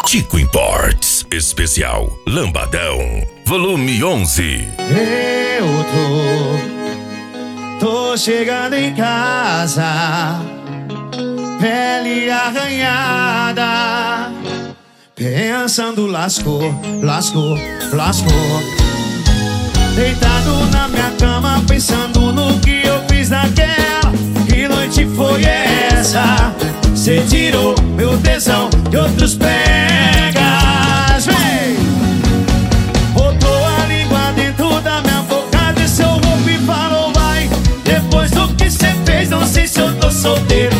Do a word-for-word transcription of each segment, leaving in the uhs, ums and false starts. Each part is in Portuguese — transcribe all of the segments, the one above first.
Chico Imports, especial Lambadão, volume onze. Eu tô, tô chegando em casa, pele arranhada, pensando lascou, lascou, lascou. Deitado na minha cama, pensando no que eu fiz naquela. Que noite foi essa? Cê tirou meu tesão de outros pegas. Vem! Botou a língua dentro da minha boca, desceu o roupa e falou vai. Depois do que cê fez, não sei se eu tô solteiro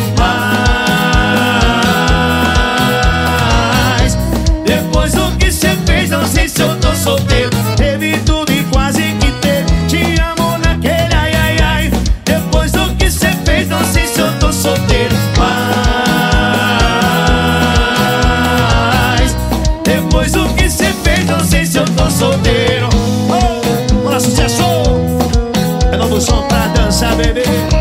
mais. Depois do que cê fez, não sei se eu tô solteiro. Teve tudo e quase que teve, te amo naquele ai ai ai. Depois do que cê fez, não sei se eu tô solteiro mais. Depois do que cê fez, não sei se eu tô solteiro. Oh, bora sucesso! É novo som pra dançar, bebê.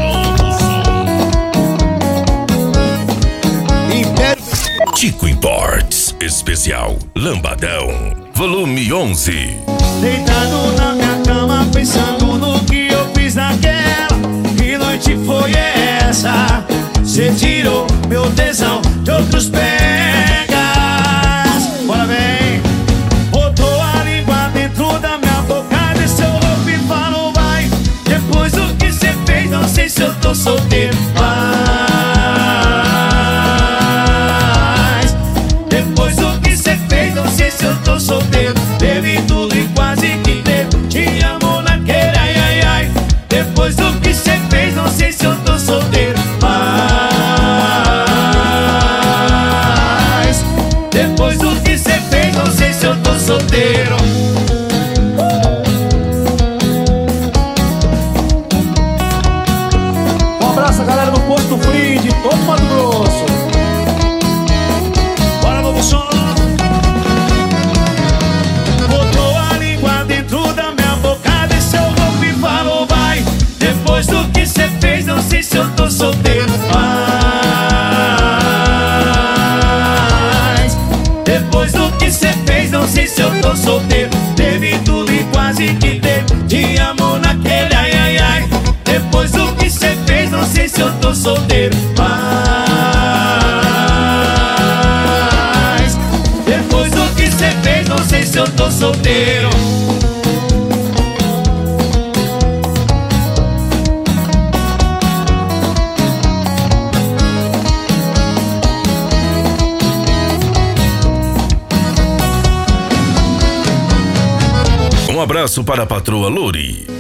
Chico Imports, especial Lambadão, volume onze. Deitado na minha cama, pensando no que eu fiz naquela. Que noite foi essa? Cê tirou meu tesão de outros pegas. Bora bem! Botou a língua dentro da minha boca, desceu o roupa e falou vai. Depois do que cê fez, não sei se eu tô solteiro mais. Depois do que cê fez, não sei se eu tô solteiro. Teve tudo e quase que teve, te amo naquele ai ai ai. Depois do que cê fez, não sei se eu tô solteiro mais. Depois do que cê fez, não sei se eu tô solteiro. Um abraço a galera do Posto Free de todo Mato Grosso. Bora, novo som. Botou a língua dentro da minha boca, desceu o roupa e falou vai. Depois do que cê fez, não sei se eu tô solteiro mais. Depois do que cê fez, não sei se eu tô solteiro. Teve tudo e quase que teve, te amo naquele ai ai ai. Depois do que cê fez, não sei se eu tô solteiro mais. Depois do que cê fez, não sei se eu tô solteiro. Um abraço para a patroa Lori.